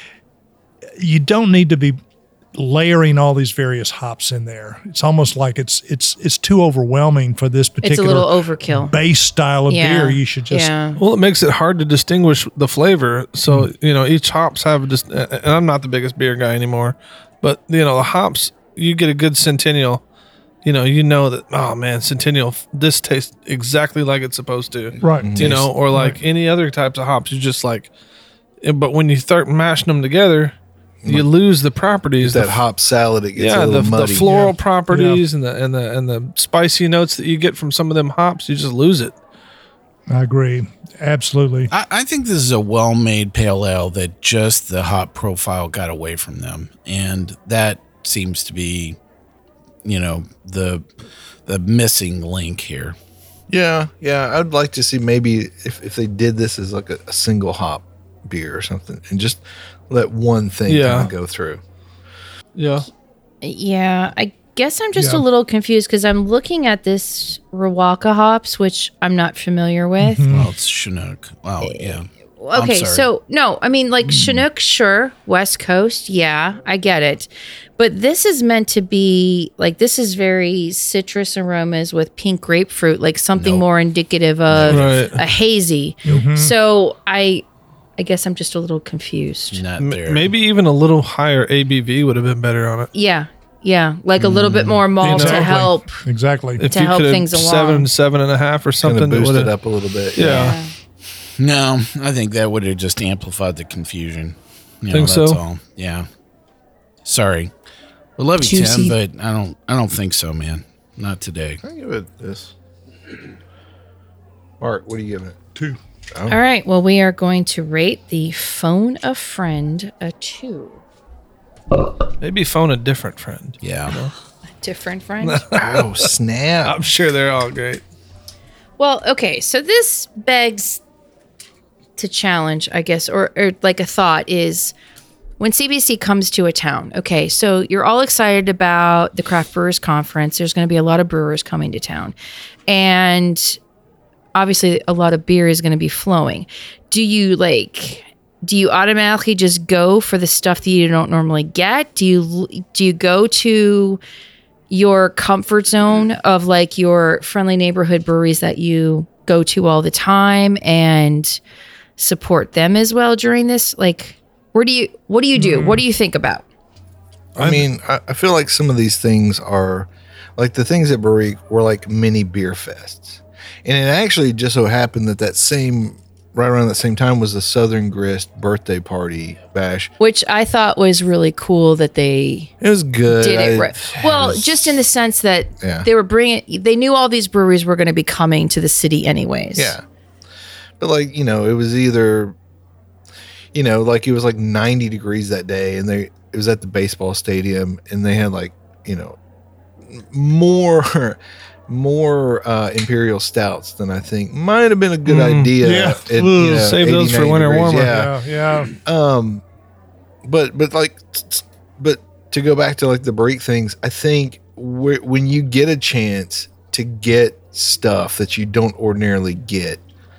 You don't need to be layering all these various hops in there. It's almost like it's it's it's too overwhelming for this It's a particular little overkill. base style of Yeah. beer. You should just yeah. Well, it makes it hard to distinguish the flavor. So, you know, each hops have just, and I'm not the biggest beer guy anymore, but, you know, the hops, you get a good Centennial, you know, you know that, oh man, Centennial, this tastes exactly like it's supposed to. right. You know, or like any other types of hops, you just like, but when you start mashing them together, you lose the properties. that the, hop salad. It gets yeah, a the, little the muddy. floral Yeah. properties and the and the and the spicy notes that you get from some of them hops, you just lose it. I agree. Absolutely. I, I think this is a well-made pale ale that just the hop profile got away from them, and that seems to be, you know, the the missing link here. Yeah, yeah. I'd like to see maybe if, if they did this as like a, a single hop beer or something, and just let one thing Yeah. kind of go through. Yeah. Yeah, I guess I'm just Yeah. a little confused because I'm looking at this Rawaka hops, which I'm not familiar with. Well, it's Chinook. Wow, yeah. I'm Okay, sorry. so no, I mean like Chinook, sure, West Coast, yeah, I get it. But this is meant to be like this is very citrus aromas with pink grapefruit, like something more indicative of Right. a hazy. So I I guess I'm just a little confused. Not M- there. Maybe even a little higher A B V would have been better on it. Yeah. Yeah, like a little bit more malt know, to Exactly. help. Exactly. If To you help could have things along. seven, seven and a half or Kind something, of that boost would it have. up a little bit. Yeah. No, I think that would have just amplified the confusion. You know, Think that's so? all. Yeah. Sorry. We love you, Juicy. Tim, but I don't I don't think so, man. Not today. I give it this. Mark, what are you giving it? Two. All right. Well, we are going to rate the Phone a Friend a two. Maybe phone a different friend. Yeah. Different friend. Oh, snap. I'm sure they're all great. Well, okay. So this begs to challenge, I guess, or, or like a thought is when C B C comes to a town. Okay. So you're all excited about the Craft Brewers Conference. There's going to be a lot of brewers coming to town. And obviously a lot of beer is going to be flowing. Do you like do you automatically just go for the stuff that you don't normally get? Do you do you go to your comfort zone of like your friendly neighborhood breweries that you go to all the time and support them as well during this? Like where do you what do you do? What do you think about? I mean, I, I feel like some of these things are like the things at Brewery were like mini beer fests. And it actually just so happened that that same, right around that same time was the Southern Grist birthday party bash. Which I thought was really cool that they It was good. did it I- right. Well, just in the sense that Yeah. they were bringing, they knew all these breweries were going to be coming to the city anyways. Yeah. But like, you know, it was either, you know, like it was like ninety degrees that day and they, it was at the baseball stadium and they had like, you know, more, more uh, imperial stouts than I think might have been a good idea. yeah. at, you know, Save those eighty, for ninety winter degrees. warmer. Yeah. Yeah, yeah. Um, but but like, t- t- but to go back to like the break things, I think wh- when you get a chance to get stuff that you don't ordinarily get,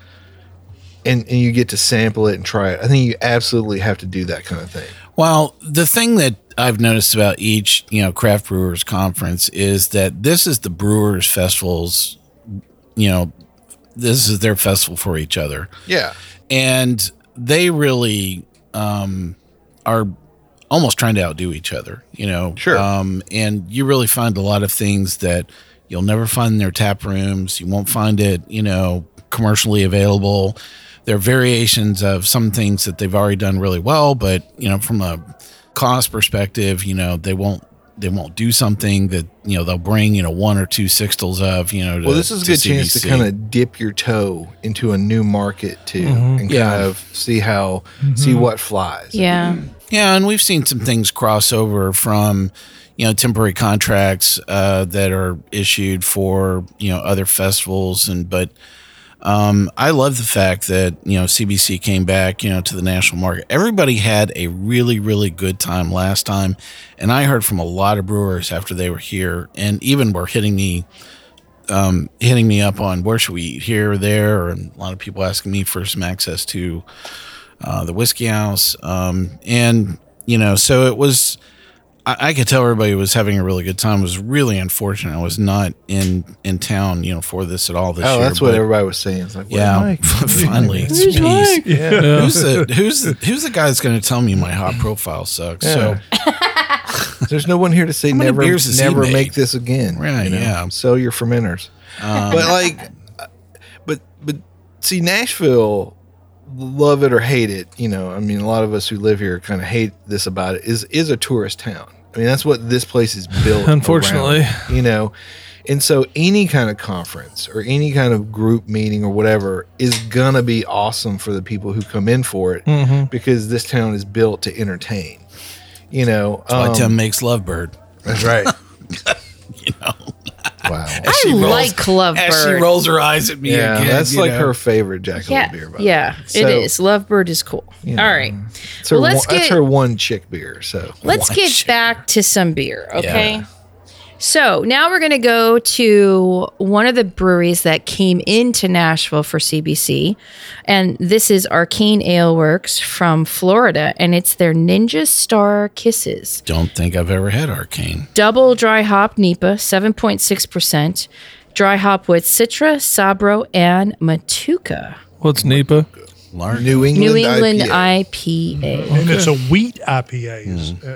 and and you get to sample it and try it, I think you absolutely have to do that kind of thing. Well, the thing that I've noticed about each, you know, craft brewers conference is that this is the brewers festivals, you know, this is their festival for each other. Yeah. And they really um, are almost trying to outdo each other, you know. Sure. Um, and you really find a lot of things that you'll never find in their tap rooms. You won't find it, you know, commercially available. There are variations of some things that they've already done really well, but, you know, from a cost perspective, you know, they won't they won't do something that, you know, they'll bring, you know, one or two sixtels of, you know, to, Well, this is a to good chance to C B C. kind of dip your toe into a new market too, and kind Yeah. of see how see what flies. Yeah. Yeah, and we've seen some things cross over from, you know, temporary contracts uh, that are issued for, you know, other festivals. And but um, I love the fact that, you know, C B C came back, you know, to the national market. Everybody had a really, really good time last time. And I heard from a lot of brewers after they were here, and even were hitting me um, hitting me up on where should we eat, here or there, and a lot of people asking me for some access to uh, the Whiskey House. Um, and, you know, so it was, I, I could tell everybody was having a really good time. It was really unfortunate I was not in, in town, you know, for this at all this Oh, year. that's what but everybody was saying. It's like, where's yeah, Mike? finally. it's Where's peace. Mike? Yeah. Who's the, who's the, who's the guy that's going to tell me my hot profile sucks? Yeah. So There's no one here to say many never, beers does he never make? make this again. Right, yeah. Sell your fermenters. Um, but like, but but see, Nashville, love it or hate it. You know, I mean, a lot of us who live here kind of hate this about it. Is is a tourist town. I mean, that's what this place is built. Unfortunately. around, you know. And so any kind of conference or any kind of group meeting or whatever is going to be awesome for the people who come in for it Mm-hmm. because this town is built to entertain. You know, that's why um, Tim makes Lovebird. that's right. You know, Wow. I She rolls- like Lovebird. as she rolls her eyes at me Yeah, again. that's you like know. her favorite Jackalope Yeah, beer. By the yeah, way. it So, is. Lovebird is cool. you know, All right, It's her Well, let's one, that's get- her one chick beer. So let's One get shit. back to some beer, okay? Yeah. So now we're going to go to one of the breweries that came into Nashville for C B C, and this is Arcane Ale Works from Florida, and it's their Ninja Star Kisses. Don't think I've ever had Arcane. Double dry hop N E P A, seven point six percent. Dry hop with Citra, Sabro, and Matuka. What's N E P A? Lark. New England, New England I P A. I P A. And it's a wheat I P A. Uh,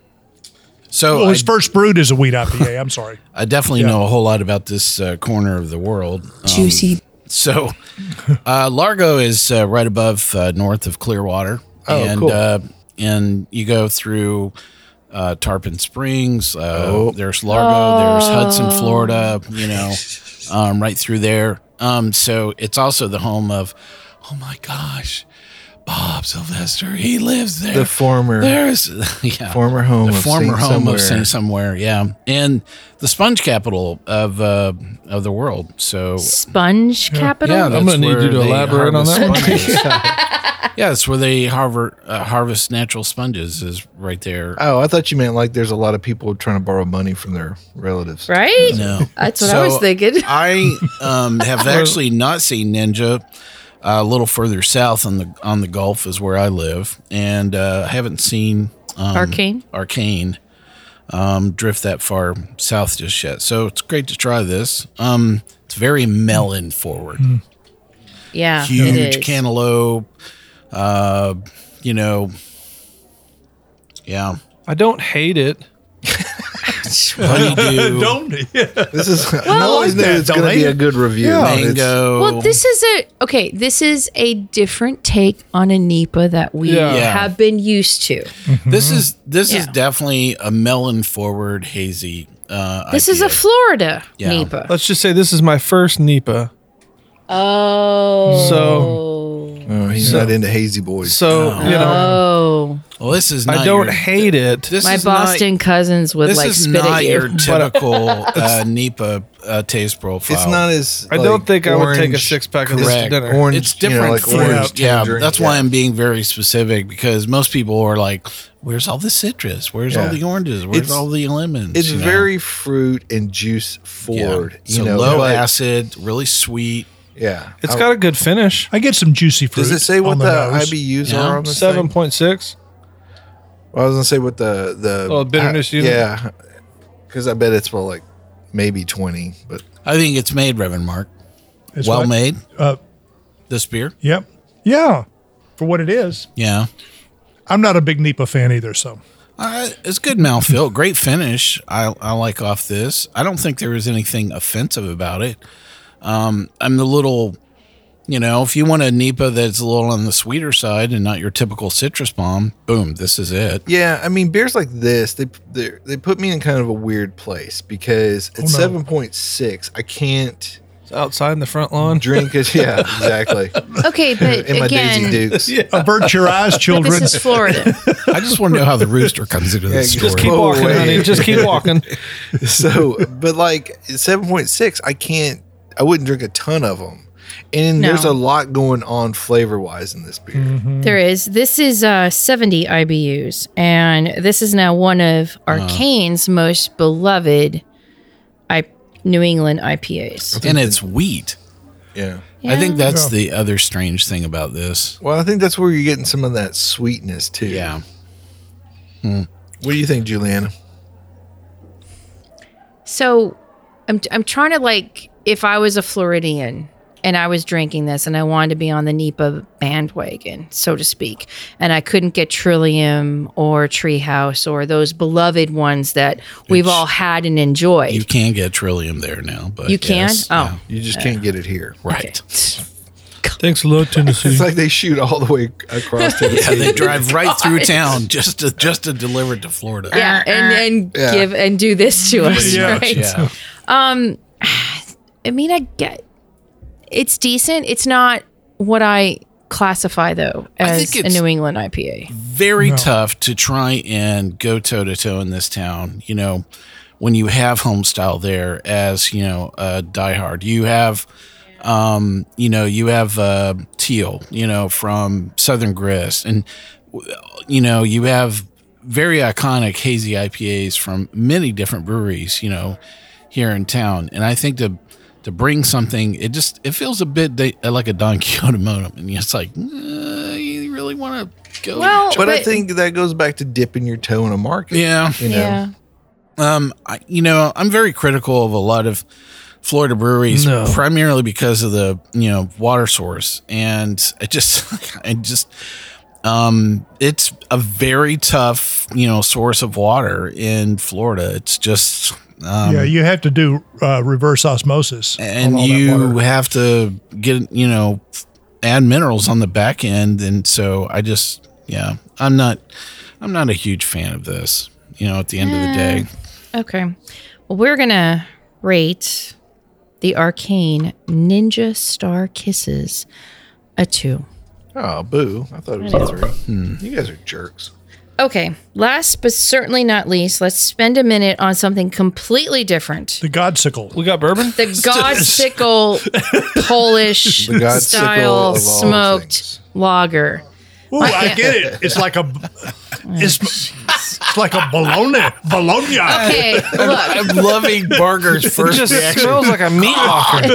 So well, I, his first brewed is a wheat I P A. I'm sorry. I definitely know a whole lot about this uh, corner of the world. Um, Juicy. So, uh, Largo is uh, right above uh, north of Clearwater, Oh, and cool. uh, and you go through uh, Tarpon Springs. Uh, Oh. There's Largo. There's Hudson, Florida. You know, um, right through there. Um, so it's also the home of, oh my gosh, Bob Sylvester. He lives there. The former- There's yeah, former home the of former Sing home Somewhere. of Sing Somewhere. Yeah, and the sponge capital of uh, of the world. So Sponge capital? yeah, I'm that's gonna need where you to they elaborate on harvest that one. sponges. Yeah, it's where they harvest uh, harvest natural sponges. Is right there. Oh, I thought you meant like there's a lot of people trying to borrow money from their relatives. Right? No, That's what I So was thinking. I um, have actually not seen Ninja. Uh, a little further south on the on the Gulf is where I live, and uh, I haven't seen um, Arcane? Arcane um, drift that far south just yet. So it's great to try this. Um, it's very melon forward. Yeah, it Huge is. cantaloupe. Uh, you know, yeah. I don't hate it. Honeydew, Don't yeah. This is I always knew that, it's going to don't be they? a good review. and it's- mango. Well, this is a okay. This is a different take on a N E P A that we Yeah. Yeah. have been used to. This is this is Yeah. definitely a melon forward hazy. Uh, This is a I P A. Florida Yeah. N E P A. Let's just say this is my first N E P A. Oh, So- Oh, he's not into hazy boys. So, you know, oh, Well, this is. Not I don't your, hate it. This my is not- Boston cousins would This like is spit not at your you. typical uh, N E P A uh, taste profile. It's not as. I don't like, think I would take a orange- six pack of this to Correct. dinner. Orange, It's you know, different like fruit. orange Yeah, tangerine. that's why Yeah. I'm being very specific because most people are like, "Where's all the citrus? Where's all Yeah. the oranges? Where's It's- all the lemons?" It's you know? very fruit and juice yeah. forward. So You know, low but- acid, really sweet. Yeah, It's I- got a good finish. I get some juicy fruit. Does it say what on the, nose. I B Us Yeah. are on this Seven thing? point six. Well, I was gonna say what the the Oh, bitterness I- unit? Yeah, because I bet it's well like maybe twenty, but I think it's made, Reverend Mark. It's well what? made. Uh, This beer. Yep. Yeah. For what it is. Yeah. I'm not a big Nipa fan either, so. Uh, it's good mouthfeel, great finish. I, I like off this. I don't think there was anything offensive about it. Um, I'm the little, you know, if you want a Nipa that's a little on the sweeter side and not your typical citrus bomb, boom, this is it. yeah, I mean beers like this they they they put me in kind of a weird place because at no. seven point six I can't It's outside in the front lawn. drink it. Yeah, exactly. Okay, but In my Daisy again, Dukes. Avert your eyes, but children. this is Florida. I just want to know how the rooster comes into Yeah, this just story. Just keep Whoa, walking, wait. honey. Just keep walking. So, but like seven point six, I can't. I wouldn't drink a ton of them, and No. there's a lot going on flavor wise in this beer. There is. This is uh, seventy I B Us, and this is now one of Arcane's most beloved I- New England I P As. And it's wheat. Yeah. I think that's Yeah. the other strange thing about this. Well, I think that's where you're getting some of that sweetness too. Yeah. What do you think, Juliana? So, I'm I'm trying to like if I was a Floridian and I was drinking this and I wanted to be on the Nipa bandwagon, so to speak, and I couldn't get Trillium or Treehouse or those beloved ones that we've Which all had and enjoyed. You can get Trillium there now, but You can? yes, Oh. yeah, You just can't get it here. right. Thanks a lot, Tennessee. It's like they shoot all the way across Yeah, Tennessee. they drive right through God. town just to just to deliver it to Florida. Yeah, and and Yeah. give and do this to us, Yeah. right? Yeah. I mean, I get it's decent. It's not what I classify though I as think a it's- New England I P A. Very tough to try and go toe to toe in this town. You know, when you have home style there as, you know, uh, Die Hard, you have, um, you know, you have uh, Teal, you know, from Southern Grist. And, you know, you have very iconic hazy I P As from many different breweries, you know, here in town. And I think to to bring something, it just it feels a bit da- like a Don Quixote modem, and it's like, uh, you really want to go? Well, But I think that goes back to dipping your toe in a market. yeah, You know? yeah. um, I, you know, I'm very critical of a lot of Florida breweries, No. primarily because of the you know water source, and I just, I just. Um, it's a very tough, you know, source of water in Florida. It's just, um, yeah, you have to do uh, reverse osmosis. and on all that you water. have to get you know add minerals on the back end, and so I just yeah I'm not I'm not a huge fan of this, you know, at the end of the day. Okay. Well, we're gonna rate the Arcane Ninja Star Kisses a two. Oh, boo. I thought it was a three. You guys are jerks. Okay. Last but certainly not least, let's spend a minute on something completely different. the Godsicle. We got bourbon? The Godsicle Polish The Godsicle style of all smoked things. lager. Ooh, I get it. It's like a, it's, it's like a bologna. Bologna. Okay, look. I'm loving Barger's It first just reaction. smells like a meat locker.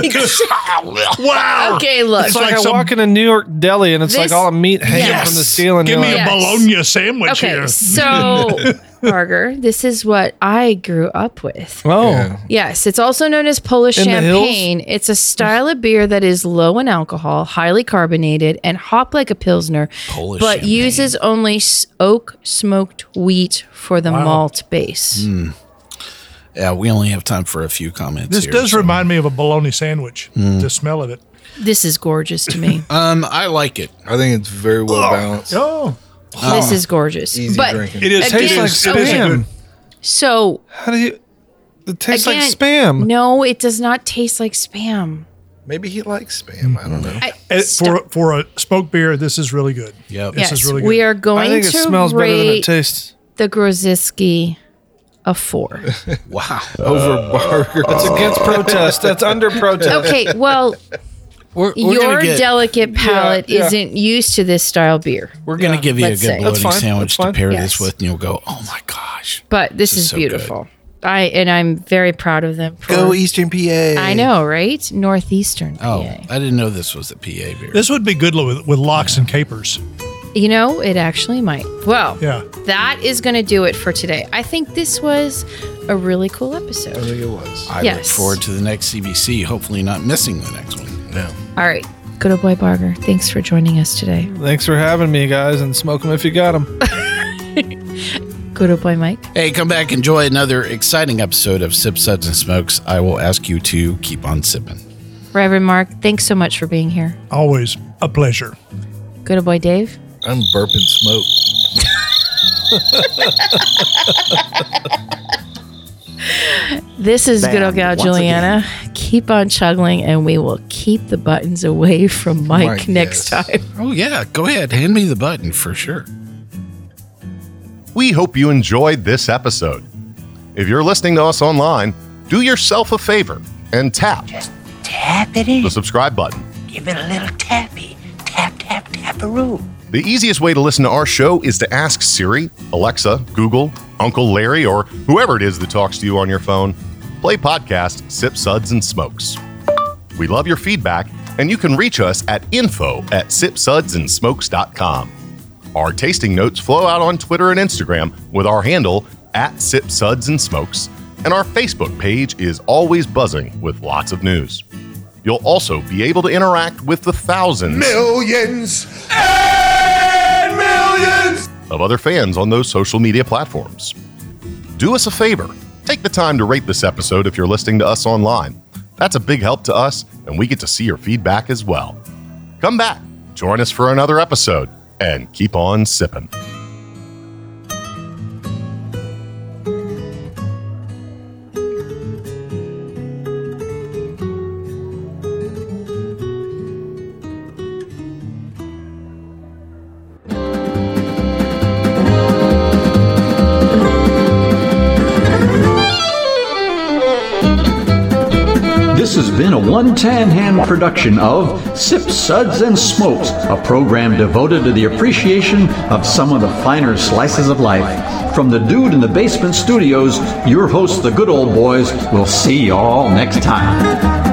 Wow. Okay, look. It's like, like I some- walk in a New York deli and it's This- like all the meat hanging Yes. from the ceiling. Give You're me like, a Yes. bologna sandwich Okay, here. so Barger, this is what I grew up with. oh, Yeah. Yes, it's also known as Polish In the champagne. It's a style of beer that is low in alcohol, highly carbonated, and hop like a pilsner, Polish but champagne. uses only s- oak smoked wheat for the malt base. Yeah, we only have time for a few comments. This here, does so- remind me of a bologna sandwich. The smell of it. This is gorgeous to me. Um, I like it. I think it's very well balanced. Oh, This is gorgeous. Easy but drinking. it is. Again, it tastes is, like it is a spam. good. so How do you? It tastes again, like spam. No, it does not taste like spam. Maybe he likes spam. I don't know. I, eh, stop- For for a smoked beer, this is really good. Yep. This yes, is really we good. are going I think it to smells better than it rate tastes. the Groziski a four. Wow. Over burger. That's against protest. That's under protest. Okay, well, We're, we're your gonna get, delicate palate Yeah, yeah. isn't used to this style beer. We're going to Yeah, give you a let's good say. bloating That's fine, sandwich that's to fine. pair Yes. this with, and you'll go, oh my gosh. But this, This is is, so beautiful. I and I'm very proud of them. For, Go Eastern P A. I know, right? Northeastern Oh, P A. I didn't know this was a P A beer. This would be good with, with lox and capers. You know, it actually might. Well, Yeah. that is going to do it for today. I think this was a really cool I episode. think it was. I yes. look forward to the next C B C, hopefully not missing the next one. No. All right. Good old boy Barger, thanks for joining us today. Thanks for having me, guys, and smoke them if you got them. Good old boy Mike. Hey, come back, enjoy another exciting episode of Sip, Suds, and Smokes. I will ask you to keep on sipping. Reverend Mark, thanks so much for being here. Always a pleasure. Good old boy Dave. I'm burping smoke. This is Bam. good old gal Once Juliana. Keep on chuggling, and we will keep the buttons away from Mike Mike, next yes. time. Oh, yeah, go ahead. Hand me the button for sure. We hope you enjoyed this episode. If you're listening to us online, do yourself a favor and tap Tap it in. the subscribe button. Give it a little tappy. Tap, tap, tap-a-roo. The easiest way to listen to our show is to ask Siri, Alexa, Google, Uncle Larry, or whoever it is that talks to you on your phone, play podcast Sip, Suds, and Smokes. We love your feedback, and you can reach us at info at sip suds and smokes dot com. Our tasting notes flow out on Twitter and Instagram with our handle at Sip, Suds, and Smokes, and our Facebook page is always buzzing with lots of news. You'll also be able to interact with the thousands Millions and millions. of other fans on those social media platforms. Do us a favor. Take the time to rate this episode if you're listening to us online. That's a big help to us, and we get to see your feedback as well. Come back, join us for another episode, and keep on sipping. This has been a One Tan Hand production of Sip, Suds, and Smokes, a program devoted to the appreciation of some of the finer slices of life. From the Dude in the Basement Studios, your hosts, the Good Old Boys, will see you all next time.